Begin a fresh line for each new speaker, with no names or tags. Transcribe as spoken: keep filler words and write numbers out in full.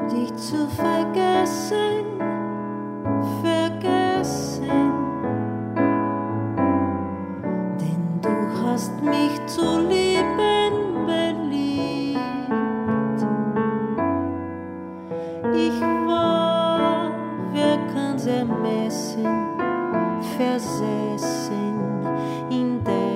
dich zu vergessen, vergessen. Denn du hast mich zu lieben beliebt. Ich war, wer kann's ermessen, versessen in der